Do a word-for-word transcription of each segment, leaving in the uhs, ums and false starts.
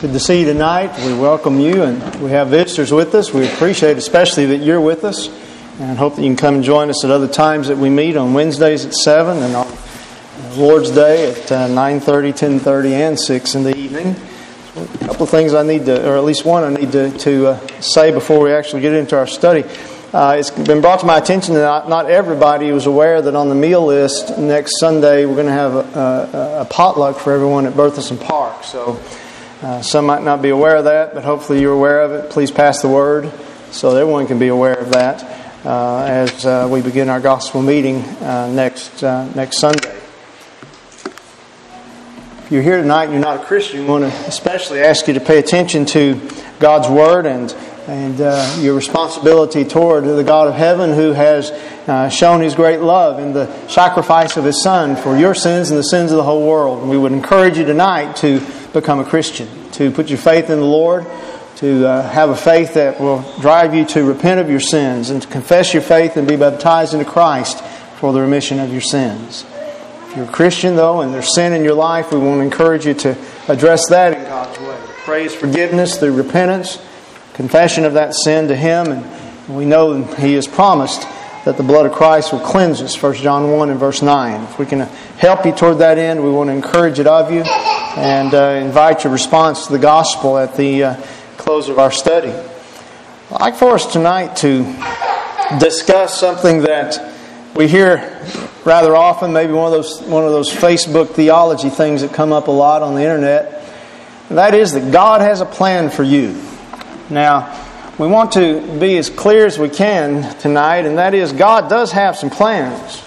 Good to see you tonight. We welcome you, and we have visitors with us. We appreciate especially that you're with us, and hope that you can come and join us at other times that we meet on Wednesdays at seven and on Lord's Day at uh, nine thirty, ten thirty, and six in the evening. So a couple of things I need to, or at least one I need to, to uh, say before we actually get into our study. Uh, it's been brought to my attention that not, not everybody was aware that on the meal list next Sunday we're going to have a, a, a potluck for everyone at Berthelsen Park. So uh, some might not be aware of that, but hopefully you're aware of it. Please pass the word so that everyone can be aware of that uh, as uh, we begin our gospel meeting uh, next uh, next Sunday. If you're here tonight and you're not a Christian, we want to especially ask you to pay attention to God's Word and and uh, your responsibility toward the God of heaven who has uh, shown His great love in the sacrifice of His Son for your sins and the sins of the whole world. And we would encourage you tonight to become a Christian, to put your faith in the Lord, to uh, have a faith that will drive you to repent of your sins and to confess your faith and be baptized into Christ for the remission of your sins. If you're a Christian, though, and there's sin in your life, we want to encourage you to address that in God's way. Pray His forgiveness through repentance, confession of that sin to Him, and we know He has promised that the blood of Christ will cleanse us, First John one and verse nine. If we can help you toward that end, we want to encourage it of you and uh, invite your response to the gospel at the uh, close of our study. I'd like for us tonight to discuss something that we hear rather often, maybe one of those one of those Facebook theology things that come up a lot on the internet, and that is that God has a plan for you. Now, we want to be as clear as we can tonight, and that is God does have some plans.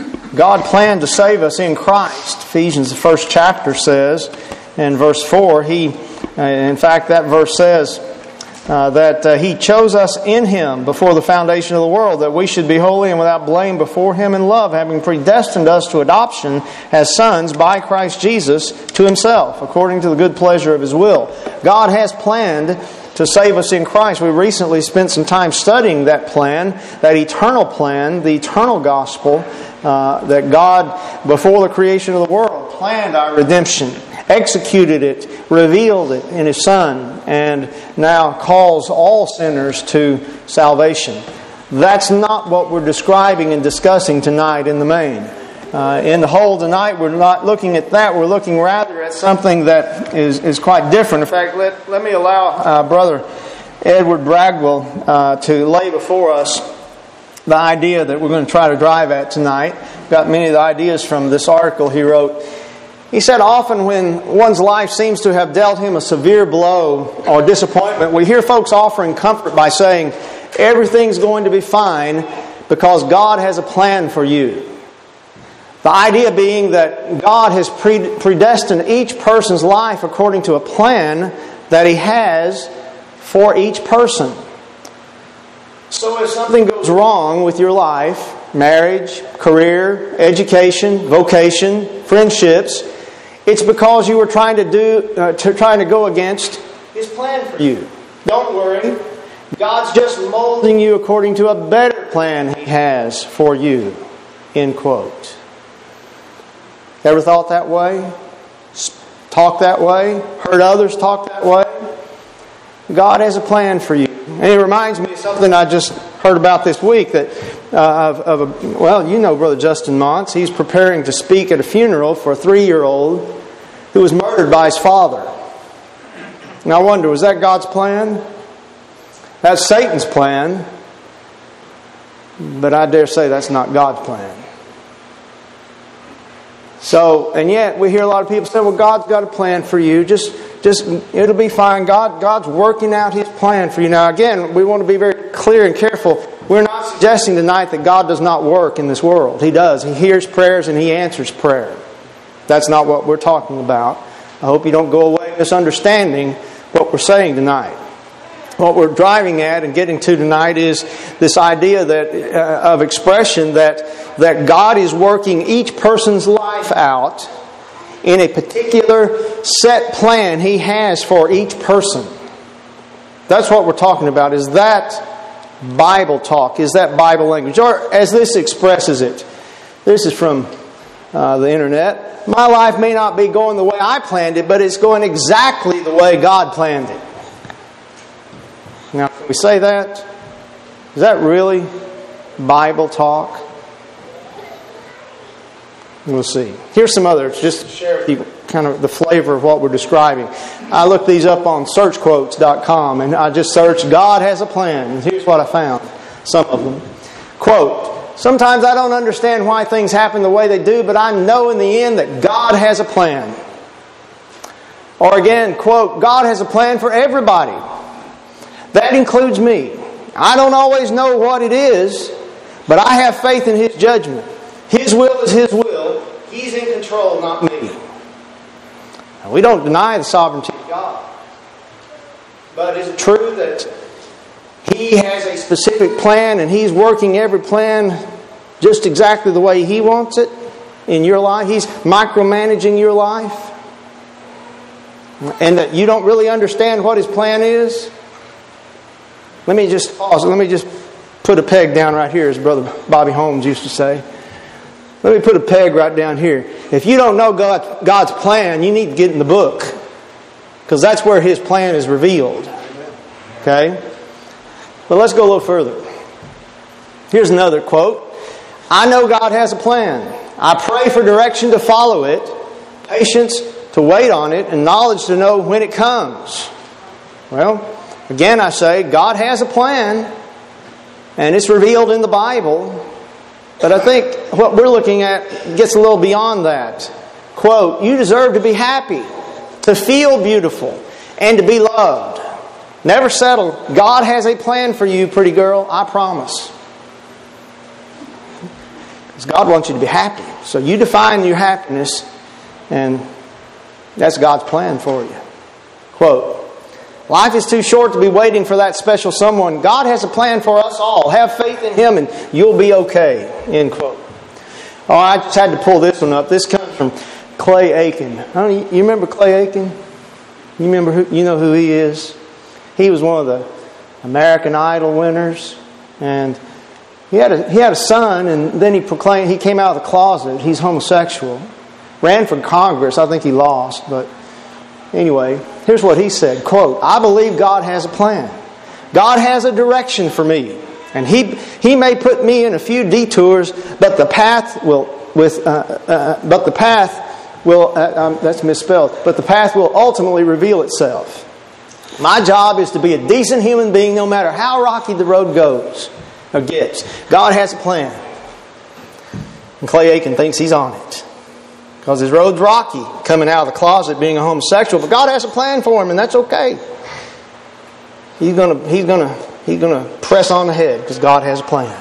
God planned to save us in Christ. Ephesians, the first chapter, says in verse four, He, in fact, that verse says uh, that uh, He chose us in Him before the foundation of the world, that we should be holy and without blame before Him in love, having predestined us to adoption as sons by Christ Jesus to Himself, according to the good pleasure of His will. God has planned to save us in Christ. We recently spent some time studying that plan, that eternal plan, the eternal gospel, uh, that God, before the creation of the world, planned our redemption, executed it, revealed it in His Son, and now calls all sinners to salvation. That's not what we're describing and discussing tonight in the main. Uh, in the whole tonight, we're not looking at that. We're looking rather at something that is, is quite different. In fact, let, let me allow uh, Brother Edward Bragwell uh, to lay before us the idea that we're going to try to drive at tonight. Got many of the ideas from this article he wrote. He said, often when one's life seems to have dealt him a severe blow or disappointment, we hear folks offering comfort by saying, everything's going to be fine because God has a plan for you. The idea being that God has predestined each person's life according to a plan that He has for each person. So if something goes wrong with your life, marriage, career, education, vocation, friendships, it's because you were trying to do, uh, to, trying to go against His plan for you. Don't worry. God's just molding you according to a better plan He has for you. End quote. Ever thought that way? Talked that way? Heard others talk that way? God has a plan for you. And it reminds me of something I just heard about this week. That uh, of, of a, well, you know Brother Justin Montz. He's preparing to speak at a funeral for a three-year-old who was murdered by his father. And I wonder, was that God's plan? That's Satan's plan. But I dare say that's not God's plan. So, and yet we hear a lot of people say, well, God's got a plan for you. Just, just, it'll be fine. God, God's working out His plan for you. Now, again, we want to be very clear and careful. We're not suggesting tonight that God does not work in this world. He does. He hears prayers and He answers prayer. That's not what we're talking about. I hope you don't go away misunderstanding what we're saying tonight. What we're driving at and getting to tonight is this idea that uh, of expression that that God is working each person's life out in a particular set plan He has for each person. That's what we're talking about. Is that Bible talk? Is that Bible language? Or as this expresses it, this is from uh, the internet. My life may not be going the way I planned it, but it's going exactly the way God planned it. Now, can we say that? Is that really Bible talk? We'll see. Here's some others, just to share with you kind of the flavor of what we're describing. I looked these up on search quotes dot com, and I just searched, God has a plan. And here's what I found. Some of them. Quote, sometimes I don't understand why things happen the way they do, but I know in the end that God has a plan. Or again, quote, God has a plan for everybody. That includes me. I don't always know what it is, but I have faith in His judgment. His will is His will. He's in control, not me. Now, we don't deny the sovereignty of God. But is it true that He has a specific plan and He's working every plan just exactly the way He wants it in your life? He's micromanaging your life? And that you don't really understand what His plan is? Let me just pause. Let me just put a peg down right here, as Brother Bobby Holmes used to say. Let me put a peg right down here. If you don't know God, God's plan, you need to get in the book. Because that's where His plan is revealed. Okay? But let's go a little further. Here's another quote. I know God has a plan. I pray for direction to follow it, patience to wait on it, and knowledge to know when it comes. Well, again I say, God has a plan, and it's revealed in the Bible. But I think what we're looking at gets a little beyond that. Quote, you deserve to be happy, to feel beautiful, and to be loved. Never settle. God has a plan for you, pretty girl, I promise. Because God wants you to be happy. So you define your happiness, and that's God's plan for you. Quote, life is too short to be waiting for that special someone. God has a plan for us all. Have faith in Him and you'll be okay. End quote. Oh, I just had to pull this one up. This comes from Clay Aiken. I don't, you remember Clay Aiken? You remember who? You know who he is? He was one of the American Idol winners, and he had a he had a son, and then he proclaimed he came out of the closet. He's homosexual. Ran for Congress. I think he lost, but anyway, here's what he said. Quote, I believe God has a plan. God has a direction for me. And He He may put me in a few detours, but the path will with uh, uh, but the path will uh, um, that's misspelled. But the path will ultimately reveal itself. My job is to be a decent human being, no matter how rocky the road goes or gets. God has a plan, and Clay Aiken thinks he's on it. Because his road's rocky, coming out of the closet, being a homosexual. But God has a plan for him, and that's okay. He's gonna, he's gonna, he's gonna press on ahead because God has a plan.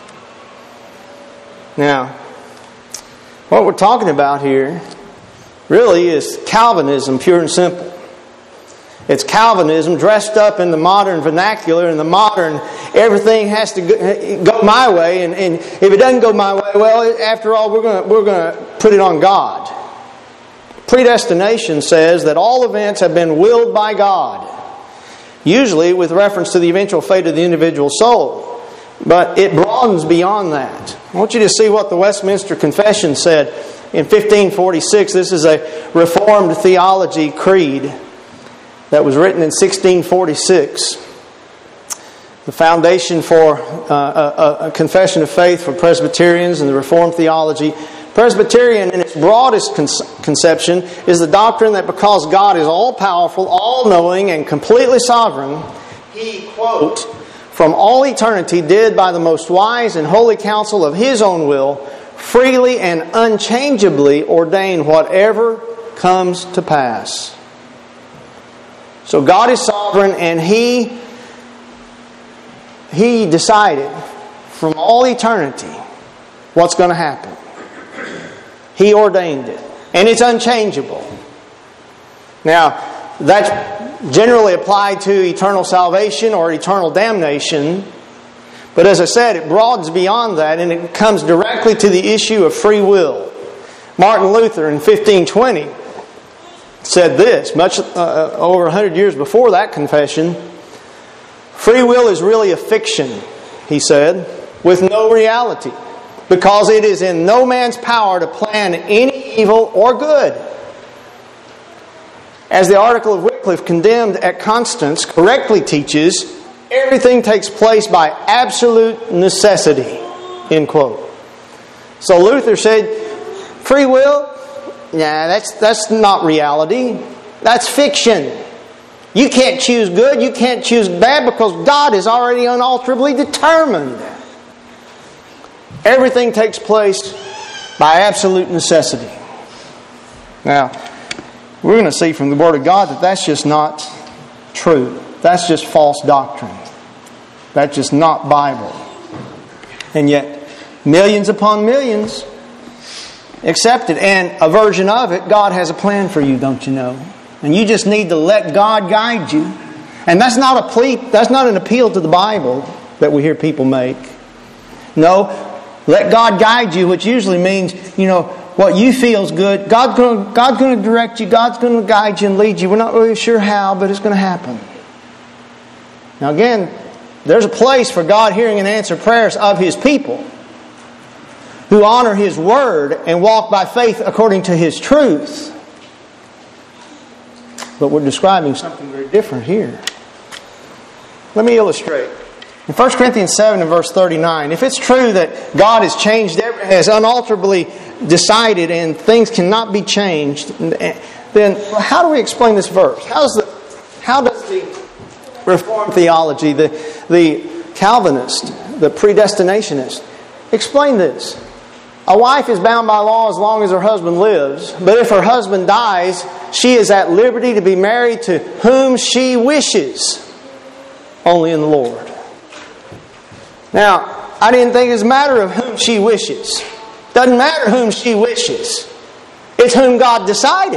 Now, what we're talking about here really is Calvinism, pure and simple. It's Calvinism dressed up in the modern vernacular, and the modern everything has to go, go my way, and, and if it doesn't go my way, well, after all, we're going we're going to put it on God. Predestination says that all events have been willed by God, usually with reference to the eventual fate of the individual soul, but it broadens beyond that. I want you to see what the Westminster Confession said in fifteen forty-six. This is a Reformed theology creed that was written in sixteen forty-six. The foundation for uh, a, a confession of faith for Presbyterians and the Reformed theology. Presbyterian, in its broadest con- conception, is the doctrine that because God is all-powerful, all-knowing, and completely sovereign, He, quote, from all eternity did by the most wise and holy counsel of His own will, freely and unchangeably ordain whatever comes to pass. So God is sovereign, and He He decided from all eternity what's going to happen. He ordained it. And it's unchangeable. Now, that's generally applied to eternal salvation or eternal damnation. But as I said, it broadens beyond that, and it comes directly to the issue of free will. Martin Luther in fifteen twenty said this, much uh, over one hundred years before that confession. Free will is really a fiction, he said, with no reality. because it is in no man's power to plan any evil or good. As the article of Wycliffe condemned at Constance correctly teaches, everything takes place by absolute necessity. End quote. So Luther said, free will? Nah, that's, that's not reality. That's fiction. You can't choose good, you can't choose bad, because God is already unalterably determined. Everything takes place by absolute necessity. Now, we're going to see from the Word of God that that's just not true. That's just false doctrine. That's just not Bible. And yet, millions upon millions accept it. And a version of it, God has a plan for you, don't you know? And you just need to let God guide you. And that's not a plea, that's not an appeal to the Bible that we hear people make. No, let God guide you, which usually means, you know, what you feel is good. God's going to, God's going to direct you. God's going to guide you and lead you. We're not really sure how, but it's going to happen. Now again, there's a place for God hearing and answer prayers of His people who honor His Word and walk by faith according to His truth. But we're describing something very different here. Let me illustrate. In First Corinthians seven and verse thirty-nine, if it's true that God has changed, has unalterably decided and things cannot be changed, then how do we explain this verse? How does the, how does the Reformed theology, the, the Calvinist, the predestinationist, explain this? A wife is bound by law as long as her husband lives, but if her husband dies, she is at liberty to be married to whom she wishes, only in the Lord. Now, I didn't think it's a matter of whom she wishes. Doesn't matter whom she wishes. It's whom God decided.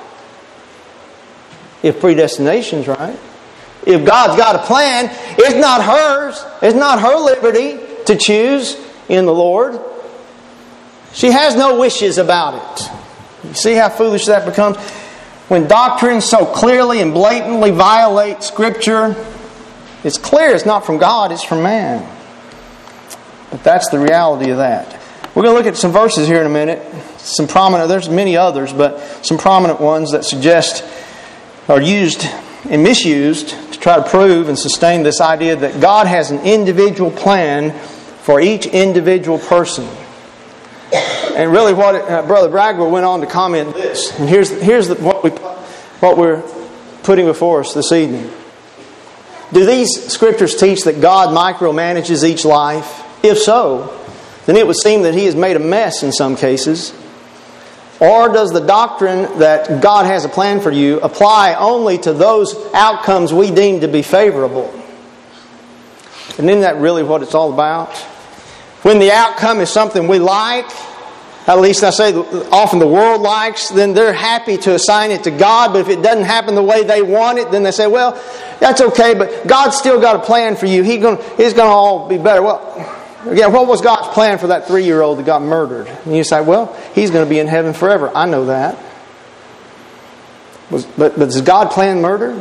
If predestination's right. If God's got a plan, it's not hers. It's not her liberty to choose in the Lord. She has no wishes about it. You see how foolish that becomes? When doctrine so clearly and blatantly violates Scripture, it's clear it's not from God, it's from man. But that's the reality of that. We're going to look at some verses here in a minute. Some prominent, there's many others, but some prominent ones that suggest, are used and misused to try to prove and sustain this idea that God has an individual plan for each individual person. And really what uh, Brother Bragwell went on to comment this. And here's, here's the, what, we, what we're putting before us this evening. Do these Scriptures teach that God micromanages each life? If so, then it would seem that He has made a mess in some cases. Or does the doctrine that God has a plan for you apply only to those outcomes we deem to be favorable? And isn't that really what it's all about? When the outcome is something we like, at least I say often the world likes, then they're happy to assign it to God. But if it doesn't happen the way they want it, then they say, well, that's okay, but God's still got a plan for you. He gonna, it's going to all be better. Well, again, what was God's plan for that three-year-old that got murdered? And you say, well, he's going to be in heaven forever. I know that. Was, but, but does God plan murder?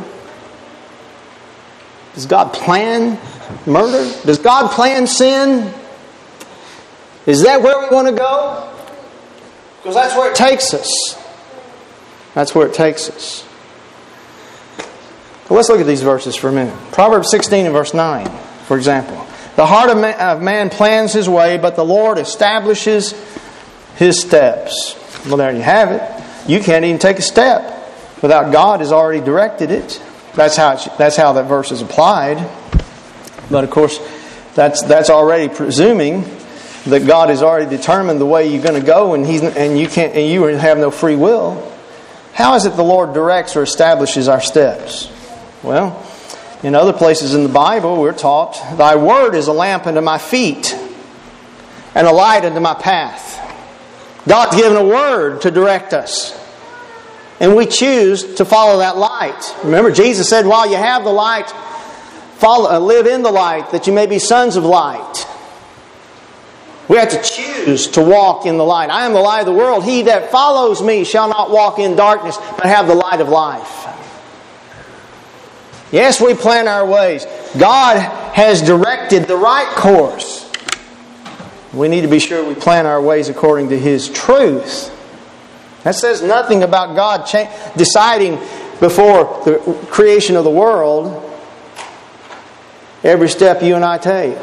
Does God plan murder? Does God plan sin? Is that where we want to go? Because that's where it takes us. That's where it takes us. Well, let's look at these verses for a minute. Proverbs sixteen and verse nine, for example. The heart of man, of man plans his way, but the Lord establishes his steps. Well, there you have it. You can't even take a step without God has already directed it. That's how it, that's how that verse is applied. But of course, that's that's already presuming that God has already determined the way you're going to go, and He's and you can't and you have no free will. How is it the Lord directs or establishes our steps? Well, in other places in the Bible, we're taught, Thy word is a lamp unto my feet and a light unto my path. God's given a word to direct us. And we choose to follow that light. Remember, Jesus said, while you have the light, follow, uh, live in the light, that you may be sons of light. We have to choose to walk in the light. I am the light of the world. He that follows me shall not walk in darkness, but have the light of life. Yes, we plan our ways. God has directed the right course. We need to be sure we plan our ways according to His truth. That says nothing about God cha- deciding before the creation of the world every step you and I take.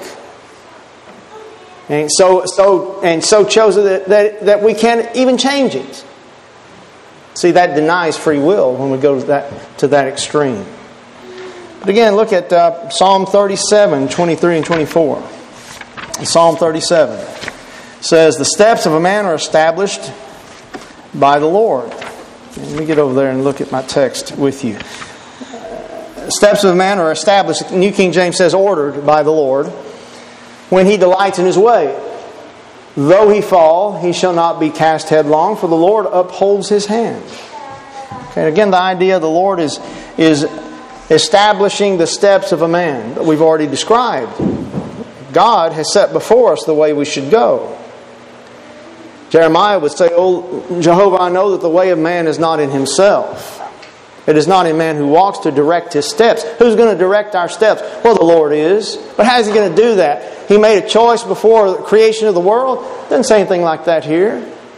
And so, so, and so chosen that, that, that we can't even change it. See, that denies free will when we go to that, to that extreme. But again, look at uh, Psalm thirty-seven, twenty-three and twenty-four. Psalm thirty-seven says, "The steps of a man are established by the Lord." Let me get over there and look at my text with you. The steps of a man are established, New King James says, ordered by the Lord, when he delights in his way. Though he fall, he shall not be cast headlong, for the Lord upholds his hand. Okay, again, the idea of the Lord is, is establishing the steps of a man that we've already described. God has set before us the way we should go. Jeremiah would say, "Oh, Jehovah, I know that the way of man is not in himself. It is not in man who walks to direct his steps." Who's going to direct our steps? Well, the Lord is. But how is He going to do that? He made a choice before the creation of the world? Doesn't say anything like that here.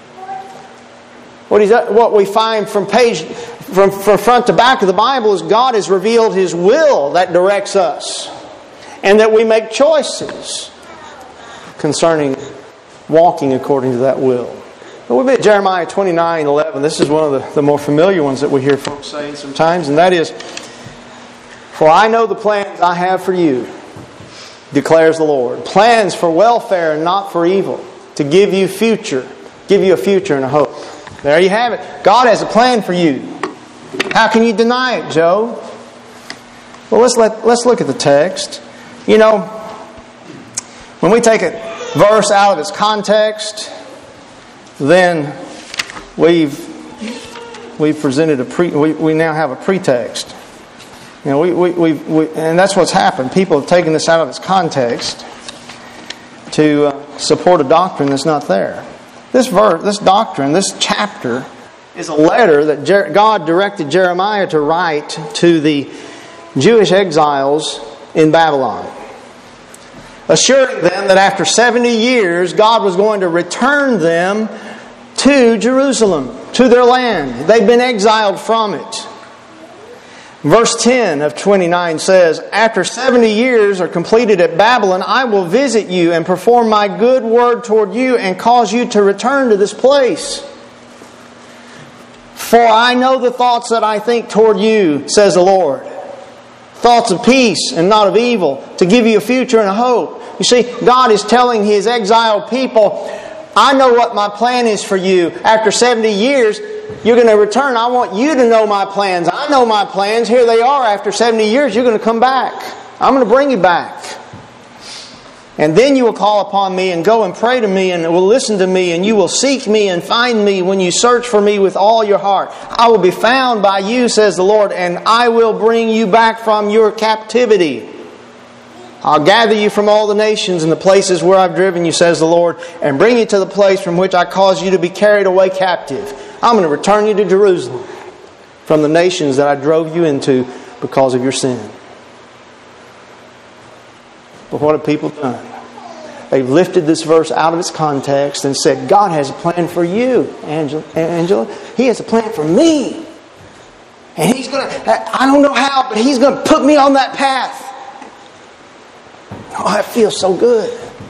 What, he's, what we find from page from, from front to back of the Bible is God has revealed His will that directs us. And that we make choices concerning walking according to that will. We'll be at Jeremiah twenty-nine eleven. This is one of the, the more familiar ones that we hear folks saying sometimes, and that is, "For I know the plans I have for you, declares the Lord. Plans for welfare and not for evil, to give you future, give you a future and a hope." There you have it. God has a plan for you. How can you deny it, Joe? Well, let's let, let's look at the text. You know, when we take a verse out of its context, then we've we've presented a pre. We, we now have a pretext. You know, we we, we we and that's what's happened. People have taken this out of its context to uh, support a doctrine that's not there. This verse, this doctrine, this chapter is a letter that Jer- God directed Jeremiah to write to the Jewish exiles in Babylon, assuring them that after seventy years, God was going to return them to Jerusalem, to their land. They've been exiled from it. Verse ten of twenty-nine says, "After seventy years are completed at Babylon, I will visit you and perform my good word toward you and cause you to return to this place. For I know the thoughts that I think toward you, says the Lord. Thoughts of peace and not of evil, to give you a future and a hope." You see, God is telling His exiled people, I know what my plan is for you. After seventy years, you're going to return. I want you to know my plans. I know my plans. Here they are. After seventy years, you're going to come back. I'm going to bring you back. And then you will call upon me and go and pray to me and will listen to me, and you will seek me and find me when you search for me with all your heart. I will be found by you, says the Lord, and I will bring you back from your captivity. I'll gather you from all the nations and the places where I've driven you, says the Lord, and bring you to the place from which I caused you to be carried away captive. I'm going to return you to Jerusalem from the nations that I drove you into because of your sin. But what have people done? They've lifted this verse out of its context and said, God has a plan for you, Angela. Angela. He has a plan for me. And He's going to, I don't know how, but He's going to put me on that path. Oh, that feels so good.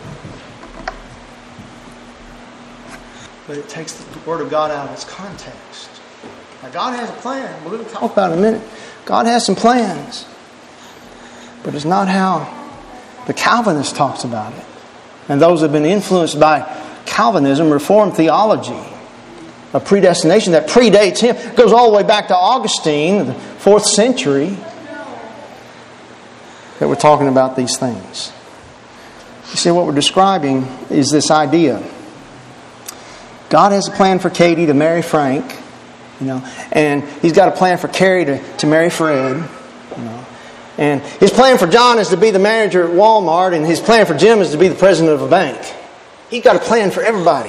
But it takes the Word of God out of its context. Now, God has a plan. We're going to talk about it in a minute. God has some plans. But it's not how the Calvinist talks about it. And those have been influenced by Calvinism, Reformed theology, a predestination that predates him. It goes all the way back to Augustine, the fourth century, that we're talking about these things. You see, what we're describing is this idea. God has a plan for Katie to marry Frank, you know, and He's got a plan for Carrie to, to marry Fred, you know. And His plan for John is to be the manager at Walmart, and His plan for Jim is to be the president of a bank. He's got a plan for everybody.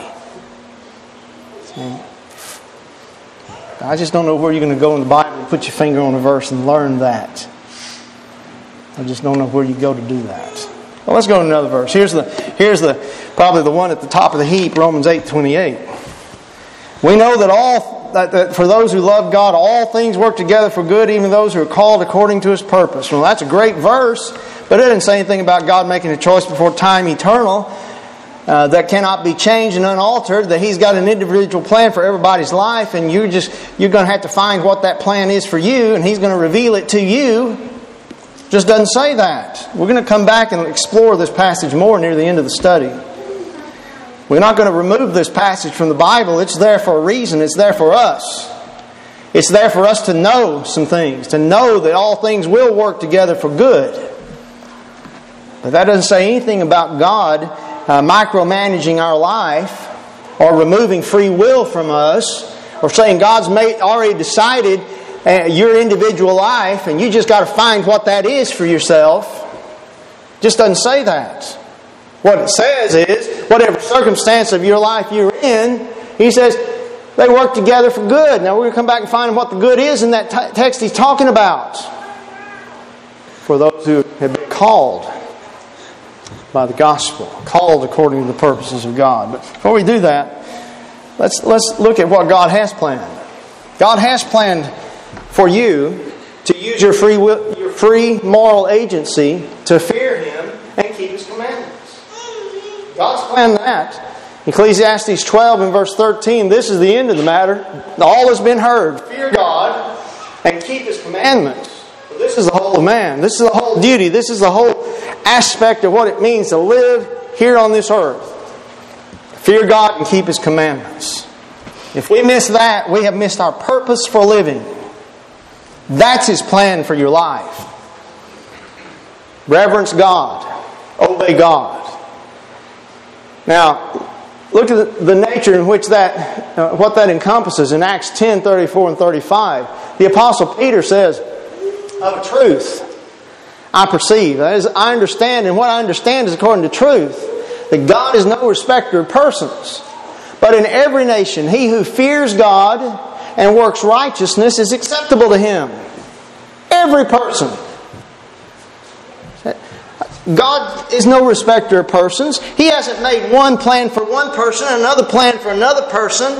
I just don't know where you're going to go in the Bible and put your finger on a verse and learn that. I just don't know where you go to do that. Well, let's go to another verse. Here's the here's the probably the one at the top of the heap, Romans eight twenty-eight. We know that all that, that for those who love God, all things work together for good, even those who are called according to His purpose. Well, that's a great verse, but it doesn't say anything about God making a choice before time eternal uh, that cannot be changed and unaltered. That He's got an individual plan for everybody's life, and you just you're going to have to find what that plan is for you, and He's going to reveal it to you. Just doesn't say that. We're going to come back and explore this passage more near the end of the study. We're not going to remove this passage from the Bible. It's there for a reason. It's there for us. It's there for us to know some things, to know that all things will work together for good. But that doesn't say anything about God uh, micromanaging our life or removing free will from us or saying God's made, already decided uh, your individual life and you just got to find what that is for yourself. Just doesn't say that. What it says is, whatever circumstance of your life you're in, He says, they work together for good. Now we're going to come back and find what the good is in that t- text He's talking about. For those who have been called by the gospel, called according to the purposes of God. But before we do that, let's let's look at what God has planned. God has planned for you to use your free will, your free moral agency to fear Him and keep His commandments. God's planned that. Ecclesiastes twelve and verse thirteen, this is the end of the matter. All has been heard. Fear God and keep His commandments. For this is the whole of man. This is the whole duty. This is the whole aspect of what it means to live here on this earth. Fear God and keep His commandments. If we miss that, we have missed our purpose for living. That's His plan for your life. Reverence God. Obey God. Now, look at the nature in which that, uh, what that encompasses in Acts ten, thirty-four and thirty-five. The Apostle Peter says, of truth I perceive. That is, I understand, and what I understand is according to truth, that God is no respecter of persons. But in every nation, he who fears God and works righteousness is acceptable to Him. Every person. God is no respecter of persons. He hasn't made one plan for one person and another plan for another person.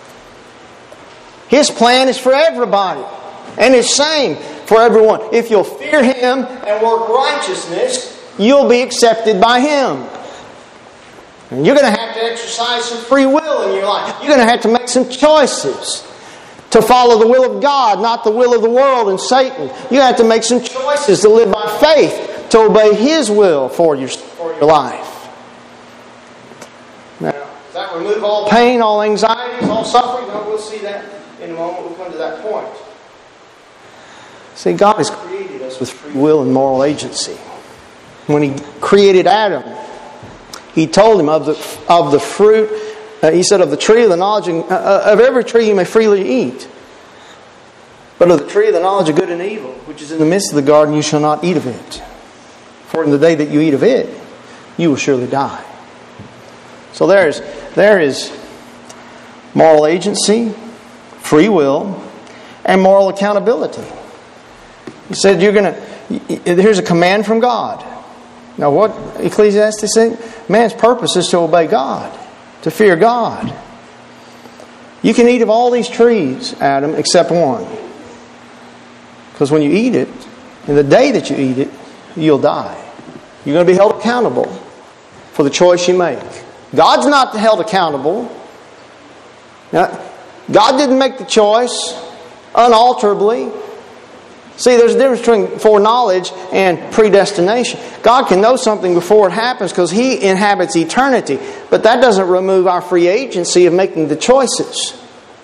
His plan is for everybody. And it's same for everyone. If you'll fear Him and work righteousness, you'll be accepted by Him. And you're going to have to exercise some free will in your life. You're going to have to make some choices to follow the will of God, not the will of the world and Satan. You have to make some choices to live by faith, to obey His will for your, for your life. Now, does that remove all pain, all anxieties, all suffering? No, we'll see that in a moment. We'll come to that point. See, God has created us with free will and moral agency. When He created Adam, He told him of the of the fruit. Uh, he said, "Of the tree of the knowledge and, uh, of every tree you may freely eat, but of the tree of the knowledge of good and evil, which is in the midst of the garden, you shall not eat of it. For in the day that you eat of it, you will surely die." So there is there is moral agency, free will, and moral accountability. He said, "You're going to." Here's a command from God. Now, what Ecclesiastes said? Man's purpose is to obey God, to fear God. You can eat of all these trees, Adam, except one. Because when you eat it, in the day that you eat it, you'll die. You're going to be held accountable for the choice you make. God's not held accountable. Now, God didn't make the choice unalterably. See, there's a difference between foreknowledge and predestination. God can know something before it happens because He inhabits eternity. But that doesn't remove our free agency of making the choices.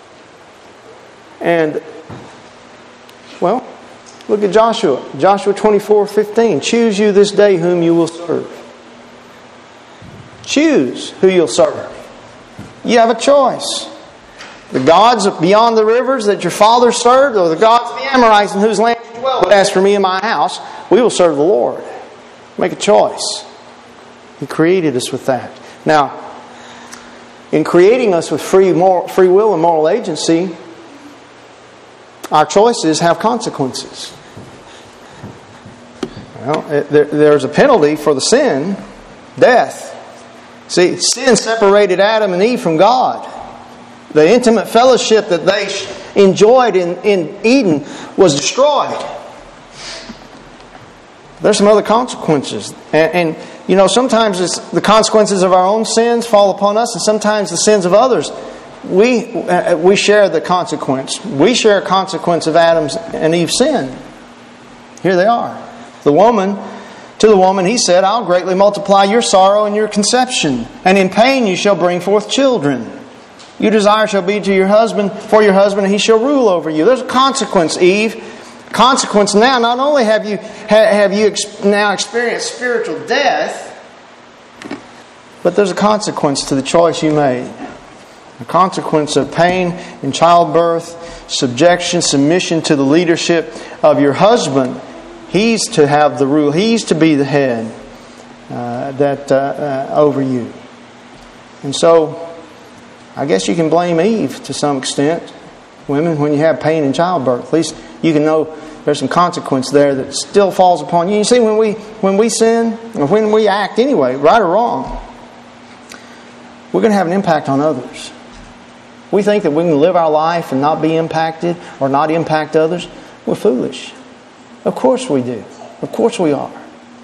And, well, look at Joshua. Joshua twenty-four fifteen. Choose you this day whom you will serve. Choose who you'll serve. You have a choice. The gods beyond the rivers that your fathers served, or the gods of the Amorites in whose land you dwell. But as for me and my house, we will serve the Lord. Make a choice. He created us with that. Now, in creating us with free, moral, free will and moral agency, our choices have consequences. Well, it, there, there's a penalty for the sin, death. See, sin separated Adam and Eve from God. The intimate fellowship that they enjoyed in, in Eden was destroyed. There's some other consequences. And, and you know, sometimes it's the consequences of our own sins fall upon us, and sometimes the sins of others. We, uh, we share the consequence. We share a consequence of Adam's and Eve's sin. Here they are. The woman, to the woman, he said, I'll greatly multiply your sorrow and your conception, and in pain you shall bring forth children. Your desire shall be to your husband, for your husband, and he shall rule over you. There's a consequence, Eve. Consequence now. Not only have you have you now experienced spiritual death, but there's a consequence to the choice you made. A consequence of pain in childbirth, subjection, submission to the leadership of your husband. He's to have the rule. He's to be the head uh, that uh, uh, over you. And so, I guess you can blame Eve to some extent. Women, when you have pain in childbirth, at least you can know there's some consequence there that still falls upon you. You see, when we when we sin, or when we act anyway, right or wrong, we're going to have an impact on others. We think that we can live our life and not be impacted or not impact others. We're foolish. Of course we do. Of course we are.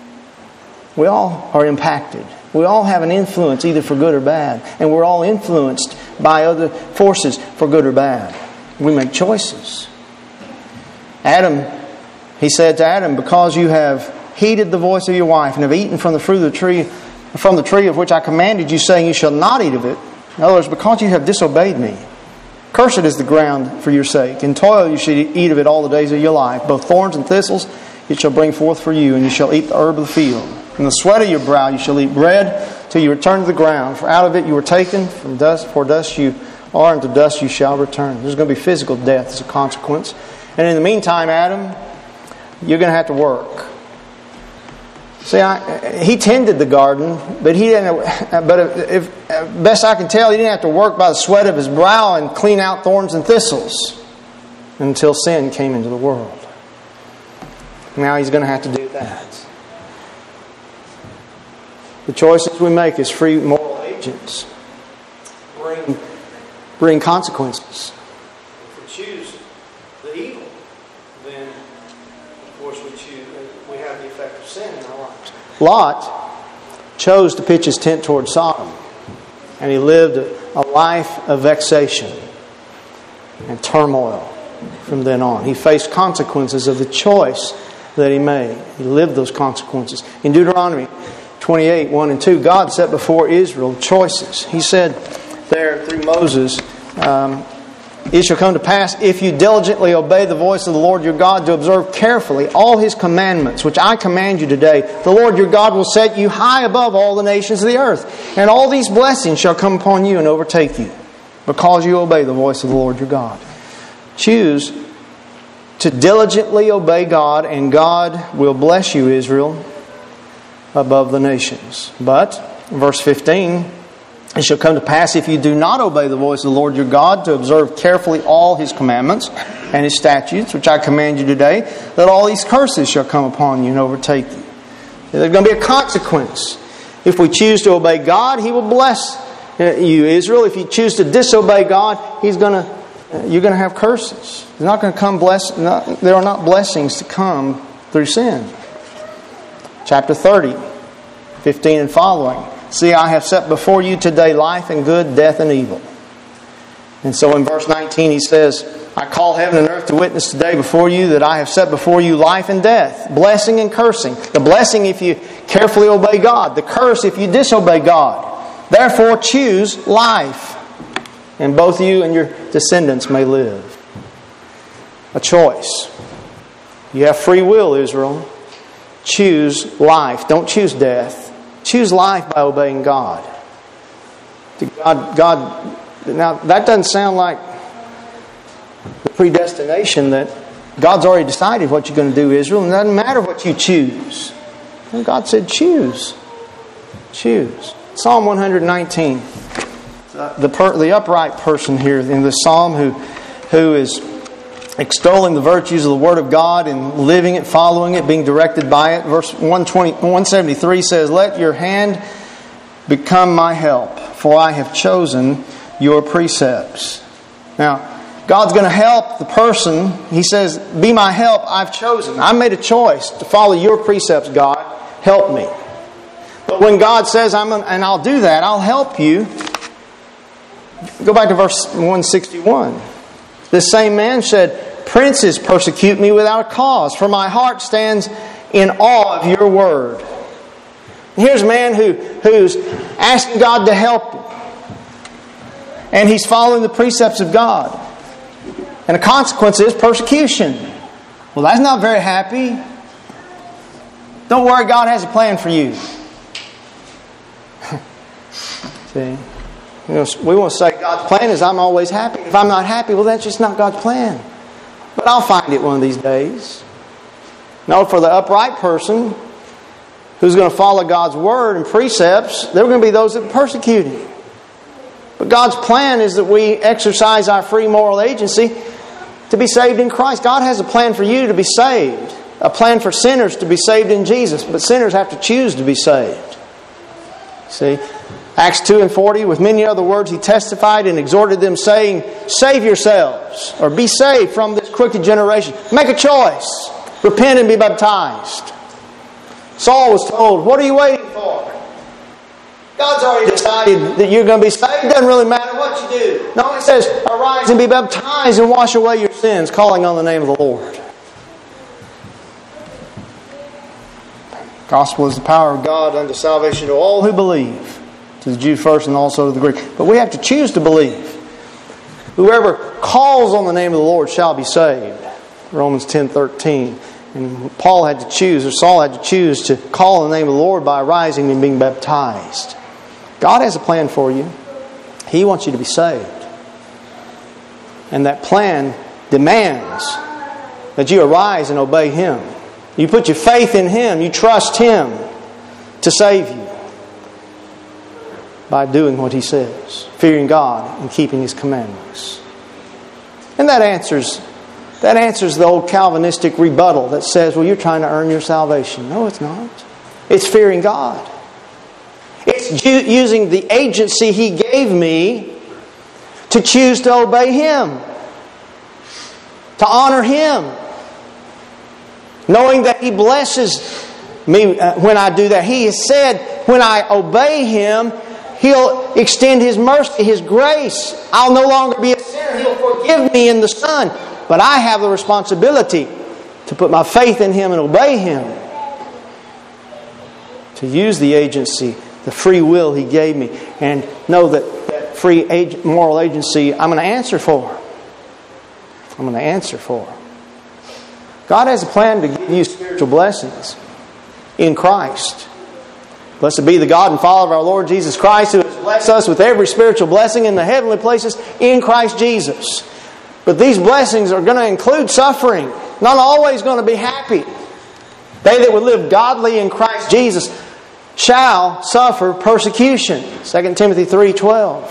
We all are impacted. We all have an influence, either for good or bad. And we're all influenced by other forces for good or bad. We make choices. Adam, he said to Adam, because you have heeded the voice of your wife and have eaten from the fruit of the tree, from the tree of which I commanded you, saying you shall not eat of it. In other words, because you have disobeyed me, cursed is the ground for your sake. In toil you shall eat of it all the days of your life. Both thorns and thistles it shall bring forth for you, and you shall eat the herb of the field. From the sweat of your brow you shall eat bread till you return to the ground. For out of it you were taken, from dust, for dust you are, and to dust you shall return. There's going to be physical death as a consequence. And in the meantime, Adam, you're going to have to work. See, I, he tended the garden, but he didn't. But if, if best I can tell, he didn't have to work by the sweat of his brow and clean out thorns and thistles until sin came into the world. Now he's going to have to do that. The choices we make as free moral agents bring bring consequences. If we choose the evil, then of course we choose. We have the effect of sin in our lives. Lot chose to pitch his tent toward Sodom, and he lived a, a life of vexation and turmoil from then on. He faced consequences of the choice that he made. He lived those consequences. In Deuteronomy twenty-eight, one and two, God set before Israel choices. He said there through Moses, um, it shall come to pass, if you diligently obey the voice of the Lord your God, to observe carefully all His commandments, which I command you today, the Lord your God will set you high above all the nations of the earth. And all these blessings shall come upon you and overtake you, because you obey the voice of the Lord your God. Choose to diligently obey God, and God will bless you, Israel, above the nations. But, verse fifteen, it shall come to pass, if you do not obey the voice of the Lord your God, to observe carefully all His commandments and His statutes, which I command you today, that all these curses shall come upon you and overtake you. There's going to be a consequence. If we choose to obey God, He will bless you, Israel. If you choose to disobey God, He's going to you're going to have curses. There's not going to come bless. Not, there are not blessings to come through sin. Chapter thirty, fifteen and following. See, I have set before you today life and good, death and evil. And so in verse nineteen he says, I call heaven and earth to witness today before you that I have set before you life and death, blessing and cursing. The blessing if you carefully obey God, the curse if you disobey God. Therefore choose life, and both you and your descendants may live. A choice. You have free will, Israel. Choose life. Don't choose death. Choose life by obeying God. God, God. Now, that doesn't sound like the predestination that God's already decided what you're going to do, Israel. And it doesn't matter what you choose. And God said, choose. Choose. Psalm one nineteen. The per, the upright person here in the psalm who who is extolling the virtues of the Word of God and living it, following it, being directed by it. Verse one twenty, one seventy-three says, "Let your hand become my help, for I have chosen your precepts." Now, God's going to help the person. He says, "Be my help, I've chosen. I made a choice to follow your precepts, God. Help me." But when God says, "I'm gonna, and I'll do that, I'll help you," go back to verse one sixty-one. This same man said, "Princes persecute me without a cause, for my heart stands in awe of your word." Here's a man who, who's asking God to help him. And he's following the precepts of God. And the consequence is persecution. Well, that's not very happy. Don't worry, God has a plan for you. See? You know, we want to say God's plan is I'm always happy. If I'm not happy, well, that's just not God's plan. But I'll find it one of these days. No, for the upright person who's going to follow God's word and precepts, there are going to be those that persecute him. But God's plan is that we exercise our free moral agency to be saved in Christ. God has a plan for you to be saved. A plan for sinners to be saved in Jesus. But sinners have to choose to be saved. See? Acts two and forty, with many other words he testified and exhorted them, saying, "Save yourselves," or "Be saved from this crooked generation." Make a choice. Repent and be baptized. Saul was told, "What are you waiting for? God's already decided that you're going to be saved. It doesn't really matter what you do." No, it says, "Arise and be baptized and wash away your sins, calling on the name of the Lord." Gospel is the power of God unto salvation to all who believe, to the Jew first and also to the Greek. But we have to choose to believe. "Whoever calls on the name of the Lord shall be saved." Romans ten thirteen. And Paul had to choose, or Saul had to choose to call on the name of the Lord by rising and being baptized. God has a plan for you. He wants you to be saved. And that plan demands that you arise and obey Him. You put your faith in Him. You trust Him to save you by doing what He says, fearing God and keeping His commandments. And that answers that answers the old Calvinistic rebuttal that says, well, you're trying to earn your salvation. No, it's not. It's fearing God. It's using the agency He gave me to choose to obey Him, to honor Him, knowing that He blesses me when I do that. He has said, when I obey Him, He'll extend His mercy, His grace. I'll no longer be a sinner. He'll forgive me in the Son. But I have the responsibility to put my faith in Him and obey Him, to use the agency, the free will He gave me, and know that that free ag- moral agency I'm going to answer for. I'm going to answer for. God has a plan to give you spiritual blessings in Christ. Blessed be the God and Father of our Lord Jesus Christ, who has blessed us with every spiritual blessing in the heavenly places in Christ Jesus. But these blessings are going to include suffering. Not always going to be happy. They that would live godly in Christ Jesus shall suffer persecution. Second Timothy three twelve.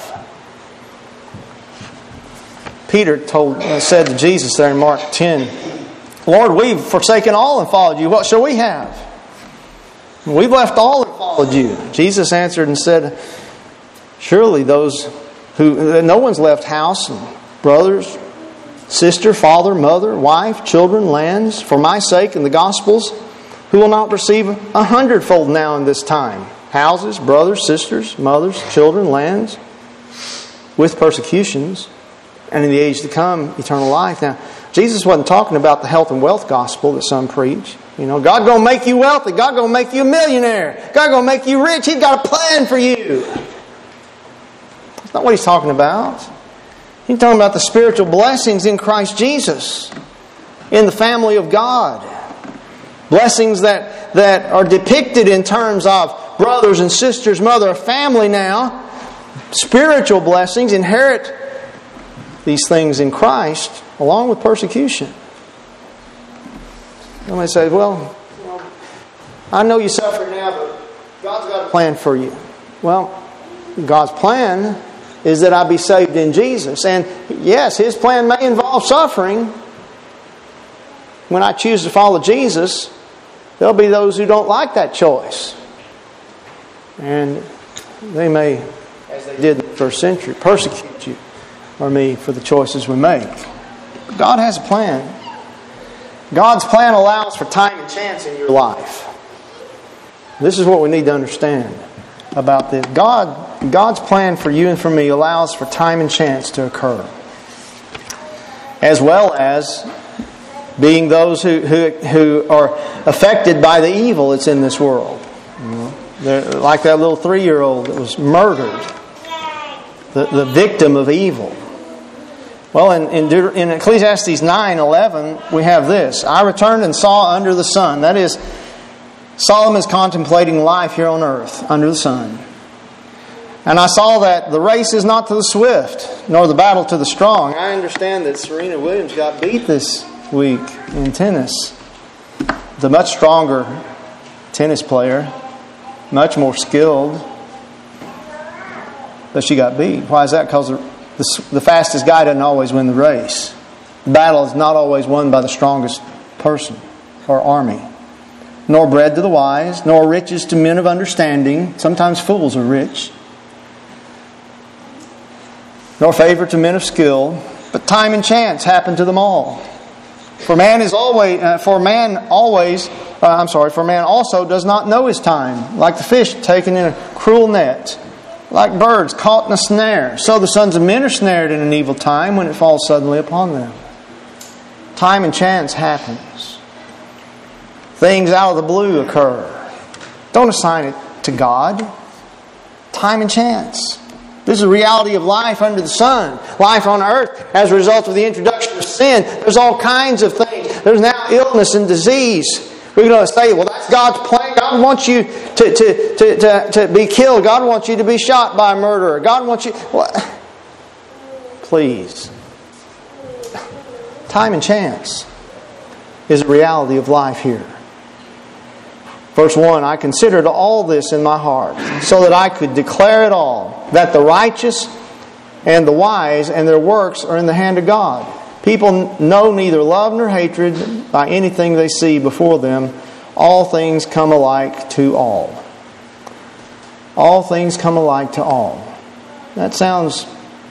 Peter told, uh, said to Jesus there in Mark ten, "Lord, we've forsaken all and followed you. What shall we have? We've left all and followed you." Jesus answered and said, "Surely those who... No one's left house and brothers, sister, father, mother, wife, children, lands, for my sake and the gospel's, who will not receive a hundredfold now in this time. Houses, brothers, sisters, mothers, children, lands, with persecutions, and in the age to come, eternal life." Now, Jesus wasn't talking about the health and wealth gospel that some preach. You know, God going to make you wealthy. God going to make you a millionaire. God going to make you rich. He's got a plan for you. That's not what He's talking about. He's talking about the spiritual blessings in Christ Jesus, in the family of God. Blessings that, that are depicted in terms of brothers and sisters, mother, family now. Spiritual blessings, inherit these things in Christ, along with persecution. Somebody says, well, I know you suffer now, but God's got a plan for you. Well, God's plan is that I be saved in Jesus. And yes, His plan may involve suffering, when I choose to follow Jesus, there'll be those who don't like that choice. And they may, as they did in the first century, persecute you or me for the choices we make. But God has a plan. God's plan allows for time and chance in your life. This is what we need to understand about this. God, God's plan for you and for me allows for time and chance to occur, as well as being those who, who, who are affected by the evil that's in this world. You know, they're like that little three-year-old that was murdered, the, the victim of evil. Well, in, in, Deut- in Ecclesiastes nine eleven, we have this. I returned and saw under the sun. That is, Solomon's contemplating life here on earth, under the sun. And I saw that the race is not to the swift, nor the battle to the strong. I understand that Serena Williams got beat this week in tennis. The much stronger tennis player, much more skilled, but she got beat. Why is that? Because the, the, the fastest guy doesn't always win the race. The battle is not always won by the strongest person or army. Nor bread to the wise, nor riches to men of understanding. Sometimes fools are rich. Nor favor to men of skill, but time and chance happen to them all. For man is always, uh, for man always, uh, I'm sorry, for man also does not know his time, like the fish taken in a cruel net, like birds caught in a snare. So the sons of men are snared in an evil time when it falls suddenly upon them. Time and chance happens. Things out of the blue occur. Don't assign it to God. Time and chance. This is the reality of life under the sun. Life on earth as a result of the introduction of sin. There's all kinds of things. There's now illness and disease. We're going to say, well, that's God's plan. God wants you to, to, to, to, to be killed. God wants you to be shot by a murderer. God wants you... Well, please. Time and chance is a reality of life here. Verse one, I considered all this in my heart, so that I could declare it all, that the righteous and the wise and their works are in the hand of God. People know neither love nor hatred by anything they see before them. All things come alike to all. All things come alike to all. That sounds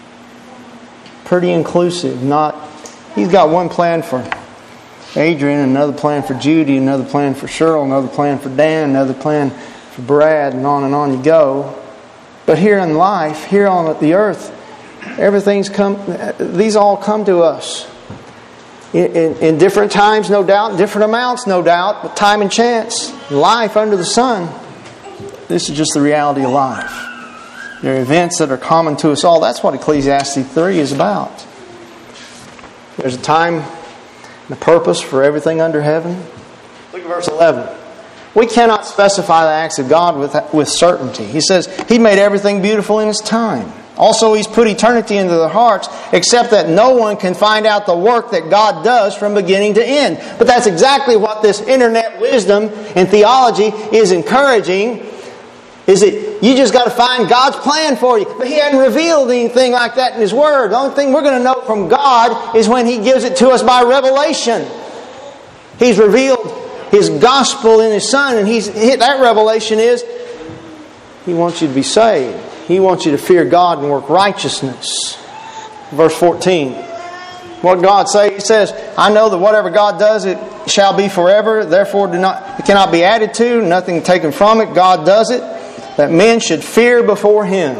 pretty inclusive. Not, he's got one plan for Adrian, another plan for Judy, another plan for Cheryl, another plan for Dan, another plan for Brad, and on and on you go. But here in life, here on the earth, everything's come. These all come to us in, in, in different times, no doubt, different amounts, no doubt, but time and chance, life under the sun. This is just the reality of life. There are events that are common to us all. That's what Ecclesiastes three is about. There's a time, the purpose for everything under heaven. Look at verse eleven. We cannot specify the acts of God with, with certainty. He says, He made everything beautiful in His time. Also, He's put eternity into their hearts, except that no one can find out the work that God does from beginning to end. But that's exactly what this internet wisdom and theology is encouraging. Is that you just got to find God's plan for you. But He hadn't revealed anything like that in His Word. The only thing we're going to know from God is when He gives it to us by revelation. He's revealed His gospel in His Son, and He's that revelation is He wants you to be saved. He wants you to fear God and work righteousness. Verse fourteen. What God say? He says, I know that whatever God does, it shall be forever. Therefore, do not it cannot be added to, nothing taken from it. God does it, that men should fear before Him.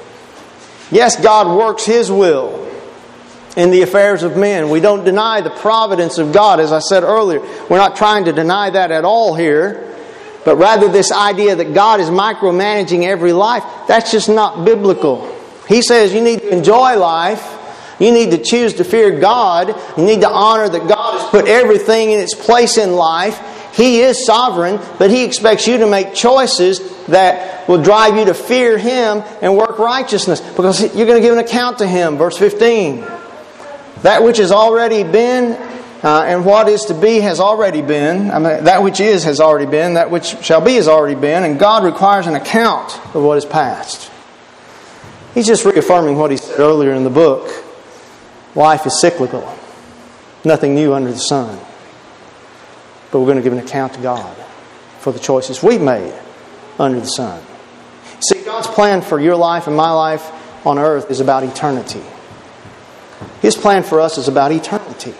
Yes, God works His will in the affairs of men. We don't deny the providence of God, as I said earlier. We're not trying to deny that at all here. But rather this idea that God is micromanaging every life, that's just not biblical. He says you need to enjoy life. You need to choose to fear God. You need to honor that God has put everything in its place in life. He is sovereign, but He expects you to make choices that will drive you to fear Him and work righteousness, because you're going to give an account to Him. Verse fifteen. That which has already been uh, and what is to be has already been. I mean, that which is has already been. That which shall be has already been. And God requires an account of what is past. He's just reaffirming what He said earlier in the book. Life is cyclical. Nothing new under the sun. but we're going to give an account to God for the choices we've made under the sun. See, God's plan for your life and my life on earth is about eternity. His plan for us is about eternity.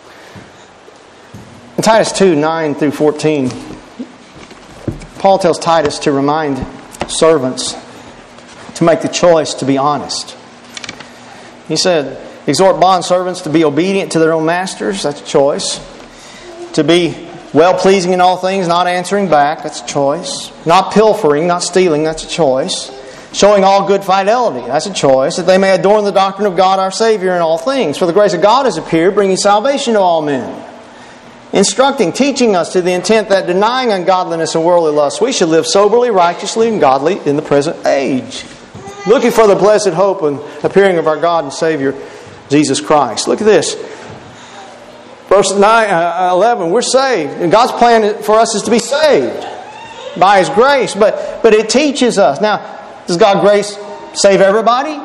In Titus two, nine through fourteen, Paul tells Titus to remind servants to make the choice to be honest. He said, exhort bondservants to be obedient to their own masters. That's a choice. To be well-pleasing in all things, not answering back. That's a choice. Not pilfering, not stealing. That's a choice. Showing all good fidelity. That's a choice. That they may adorn the doctrine of God our Savior in all things. For the grace of God has appeared, bringing salvation to all men. Instructing, teaching us to the intent that denying ungodliness and worldly lust, we should live soberly, righteously, and godly in the present age. Looking for the blessed hope and appearing of our God and Savior, Jesus Christ. Look at this. Verse nine, uh, eleven, we're saved. And God's plan for us is to be saved by His grace. But, but it teaches us. Now, does God's grace save everybody?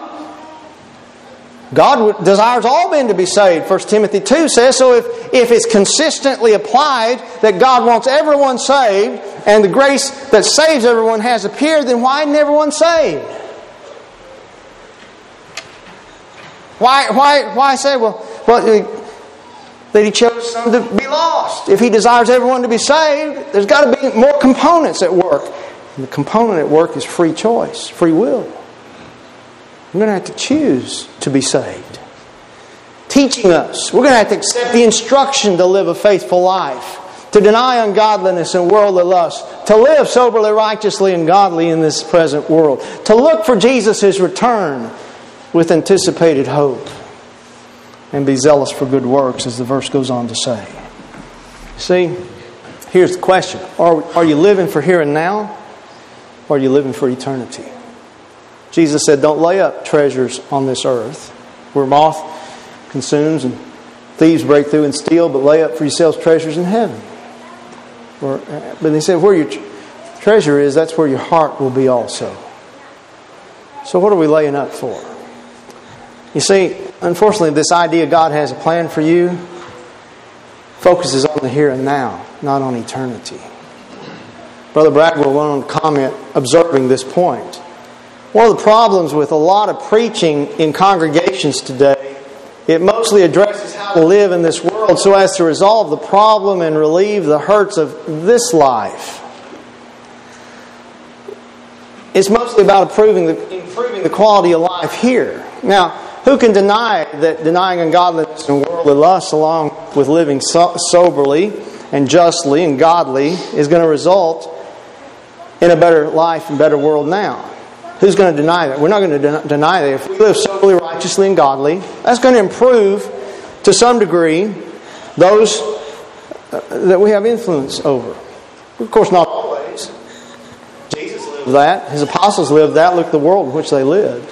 God desires all men to be saved. First Timothy two says, so if, if it's consistently applied that God wants everyone saved and the grace that saves everyone has appeared, then why isn't everyone saved? Why, why, why say, well, well, that He chose some to be lost? If He desires everyone to be saved, there's got to be more components at work. And the component at work is free choice, free will. We're going to have to choose to be saved. Teaching us. We're going to have to accept the instruction to live a faithful life. To deny ungodliness and worldly lust. To live soberly, righteously, and godly in this present world. To look for Jesus' return with anticipated hope. And be zealous for good works, as the verse goes on to say. See, here's the question. Are, are you living for here and now? Or are you living for eternity? Jesus said, don't lay up treasures on this earth, where moth consumes and thieves break through and steal, but lay up for yourselves treasures in heaven. Or, but He said, where your treasure is, that's where your heart will be also. So what are we laying up for? You see, unfortunately, this idea God has a plan for you focuses on the here and now, not on eternity. Brother Bradwell went on to comment observing this point. One of the problems with a lot of preaching in congregations today, it mostly addresses how to live in this world so as to resolve the problem and relieve the hurts of this life. It's mostly about improving the, improving the quality of life here. Now, who can deny that denying ungodliness and worldly lust along with living so- soberly and justly and godly is going to result in a better life and better world now? Who's going to deny that? We're not going to de- deny that. If we live soberly, righteously, and godly, that's going to improve, to some degree, those uh, that we have influence over. Of course, not always. Jesus lived that. His apostles lived that. Look at the world in which they lived.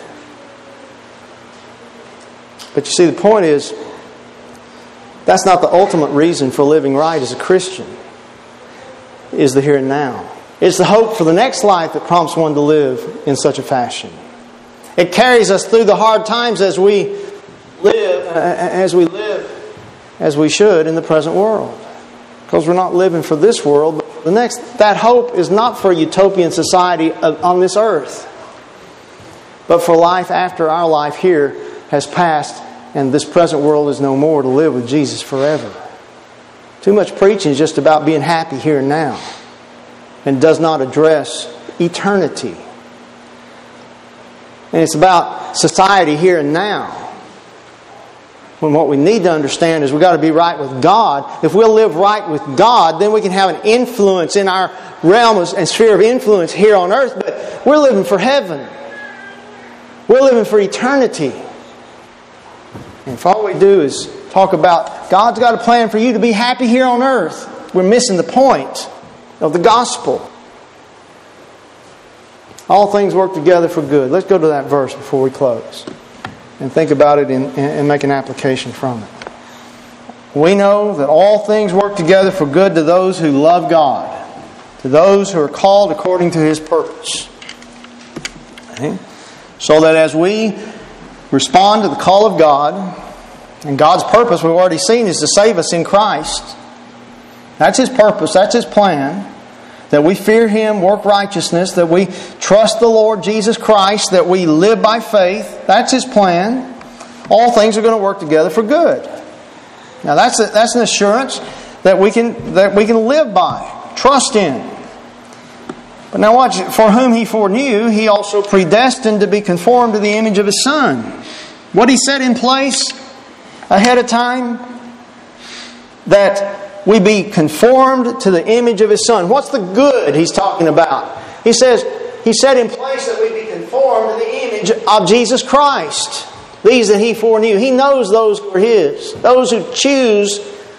But you see, the point is, that's not the ultimate reason for living right as a Christian, is the here and now. It's the hope for the next life that prompts one to live in such a fashion. It carries us through the hard times as we live, as we live, as we should in the present world. Because we're not living for this world, but for the next. That hope is not for a utopian society on this earth, but for life after our life here has passed and this present world is no more, to live with Jesus forever. Too much preaching is just about being happy here and now, and does not address eternity. And it's about society here and now. When what we need to understand is we've got to be right with God. If we'll live right with God, then we can have an influence in our realm and sphere of influence here on earth. But we're living for heaven. We're living for eternity. And if all we do is talk about God's got a plan for you to be happy here on earth, we're missing the point of the gospel. All things work together for good. Let's go to that verse before we close and think about it and, and make an application from it. We know that all things work together for good to those who love God, to those who are called according to His purpose. Okay? So that as we respond to the call of God, and God's purpose we've already seen is to save us in Christ, That's His purpose. That's His plan. That we fear Him, work righteousness, that we trust the Lord Jesus Christ, that we live by faith. That's His plan. All things are going to work together for good. Now that's a, that's an assurance that we can that we can live by, trust in. But now watch, for whom He foreknew, He also predestined to be conformed to the image of His Son. What He set in place ahead of time, that we be conformed to the image of His Son. What's the good He's talking about? He says, He set in place that we be conformed to the image of Jesus Christ. These that He foreknew. He knows those who are His. Those who choose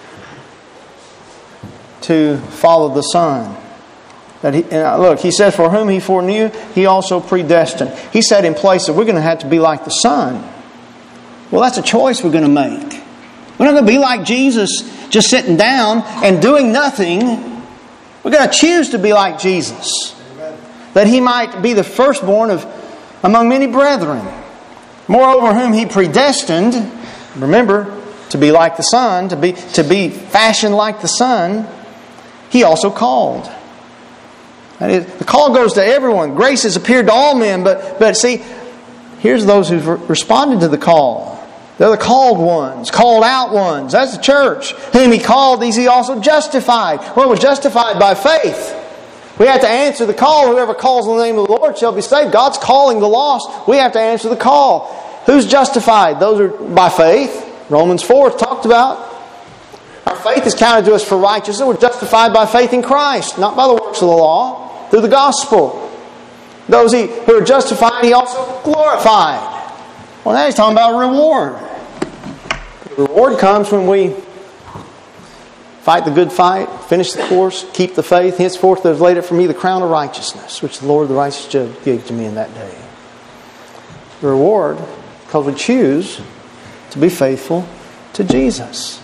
to follow the Son. That he, look, He said, for whom He foreknew, He also predestined. He set in place that we're going to have to be like the Son. Well, that's a choice we're going to make. We're not going to be like Jesus, just sitting down and doing nothing. We're going to choose to be like Jesus. Amen. That He might be the firstborn of among many brethren. Moreover, whom He predestined, remember, to be like the Son, to be, to be fashioned like the Son, He also called. That is, the call goes to everyone. Grace has appeared to all men, but, but see, here's those who've responded to the call. They're the called ones, called out ones. That's the church. Whom He called, these He also justified. Well, we're justified by faith. We have to answer the call. Whoever calls on the name of the Lord shall be saved. God's calling the lost. We have to answer the call. Who's justified? Those are by faith. Romans four talked about. Our faith is counted to us for righteousness. We're justified by faith in Christ, not by the works of the law, through the gospel. Those he, who are justified, He also glorified. Well, now He's talking about reward. The reward comes when we fight the good fight, finish the course, keep the faith. Henceforth there is laid up for me the crown of righteousness, which the Lord, the righteous judge, gave to me in that day. The reward, because we choose to be faithful to Jesus.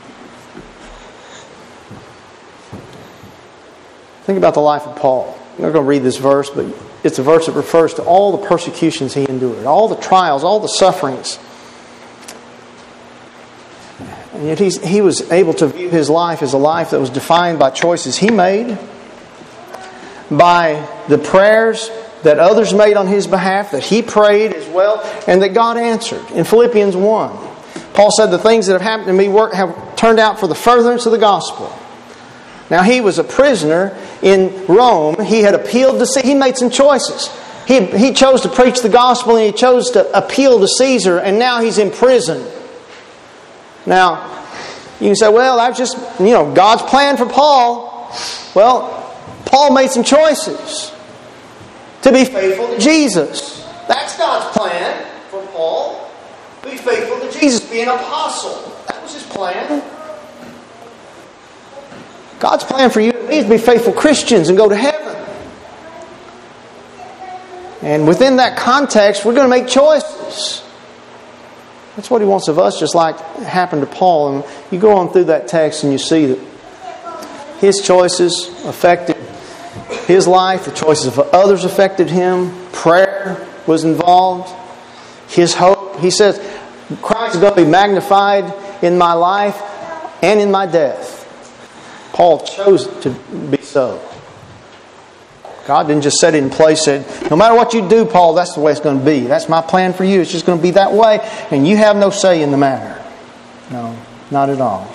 Think about the life of Paul. I'm not going to read this verse, but it's a verse that refers to all the persecutions he endured, all the trials, all the sufferings. And yet he's, he was able to view his life as a life that was defined by choices he made, by the prayers that others made on his behalf, that he prayed as well, and that God answered. In Philippians one, Paul said, the things that have happened to me work, have turned out for the furtherance of the gospel. Now, he was a prisoner in Rome. He had appealed to Caesar. He made some choices. He, he chose to preach the gospel, and he chose to appeal to Caesar, and now he's in prison. Now, you can say, well, that's just, you know, God's plan for Paul. Well, Paul made some choices to be faithful to Jesus. That's God's plan for Paul. Be faithful to Jesus, be an apostle. That was his plan. God's plan for you and me is to be faithful Christians and go to heaven. And within that context, we're going to make choices. That's what He wants of us, just like it happened to Paul. And you go on through that text and you see that his choices affected his life. The choices of others affected him. Prayer was involved. His hope. He says, Christ is going to be magnified in my life and in my death. Paul chose it to be so. God didn't just set it in place and said, no matter what you do, Paul, that's the way it's going to be. That's my plan for you. It's just going to be that way. And you have no say in the matter. No, not at all.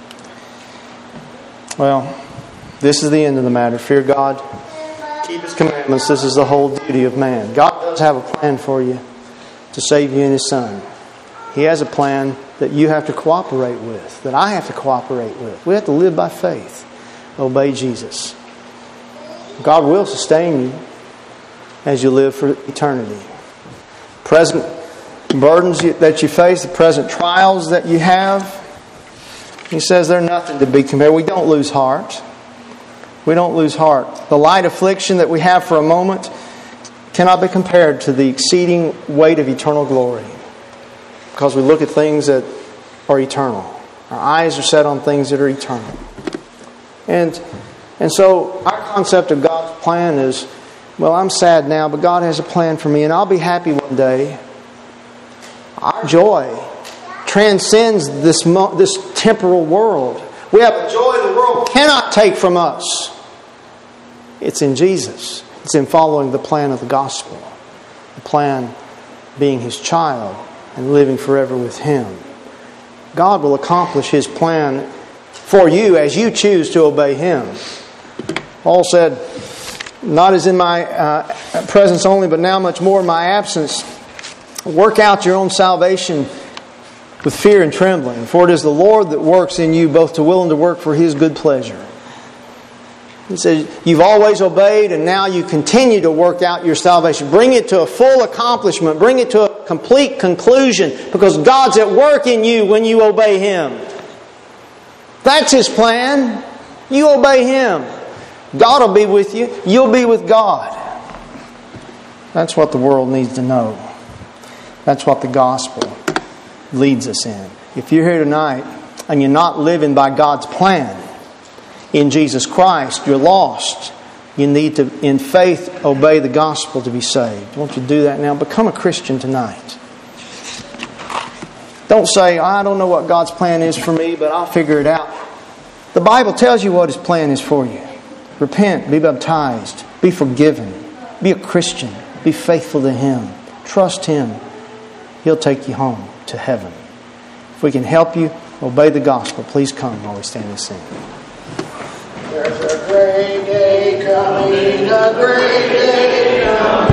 Well, this is the end of the matter. Fear God. Keep His commandments. This is the whole duty of man. God does have a plan for you to save you in His Son. He has a plan that you have to cooperate with, that I have to cooperate with. We have to live by faith. Obey Jesus. God will sustain you as you live for eternity. Present burdens that you face, the present trials that you have, He says they're nothing to be compared. We don't lose heart. We don't lose heart. The light affliction that we have for a moment cannot be compared to the exceeding weight of eternal glory. Because we look at things that are eternal. Our eyes are set on things that are eternal. And and so our concept of God's plan is, well, I'm sad now, but God has a plan for me, and I'll be happy one day. Our joy transcends this this temporal world. We have a joy the world cannot take from us. It's in Jesus. It's in following the plan of the gospel. The plan being His child and living forever with Him. God will accomplish His plan for you as you choose to obey Him. Paul said, not as in my uh, presence only, but now much more in my absence. Work out your own salvation with fear and trembling. For it is the Lord that works in you both to will and to work for His good pleasure. He says, you've always obeyed and now you continue to work out your salvation. Bring it to a full accomplishment. Bring it to a complete conclusion. Because God's at work in you when you obey Him. That's His plan. You obey Him. God will be with you. You'll be with God. That's what the world needs to know. That's what the gospel leads us in. If you're here tonight and you're not living by God's plan in Jesus Christ, you're lost. You need to, in faith, obey the gospel to be saved. Won't you do that now? Become a Christian tonight. Don't say, I don't know what God's plan is for me, but I'll figure it out. The Bible tells you what His plan is for you. Repent, be baptized, be forgiven, be a Christian, be faithful to Him. Trust Him. He'll take you home to heaven. If we can help you obey the gospel, please come while we stand and sing. There's a great day coming, a great day coming.